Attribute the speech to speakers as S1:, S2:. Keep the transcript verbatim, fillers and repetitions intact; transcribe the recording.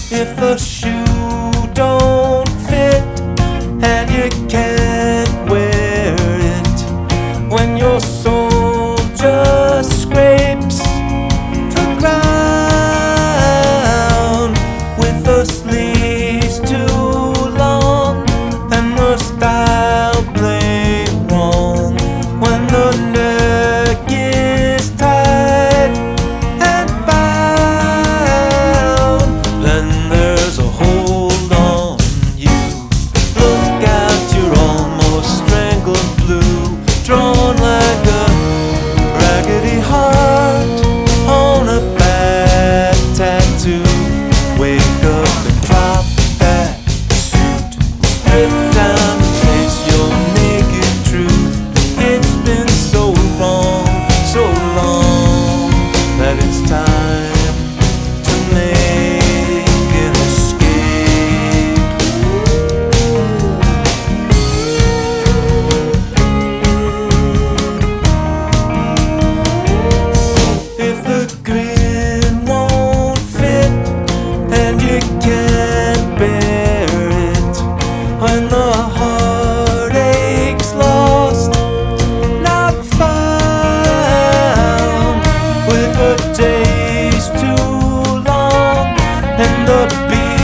S1: If a shoe don't fit and you can't wear it, when your soul just scrapes the ground with the sleeves too long and the style plain wrong, when the neck is tight and bound, then there's a hold on you. Look out, you're almost strangled blue, drawn like a raggedy heart on a bad tattoo. Wake up and drop that suit, strip down and face your naked truth. It's been so wrong, so long, that it's time to make an escape. If the grin won't fit and you can't bear it, when the heartache's lost, not found, with a taste too long and the beat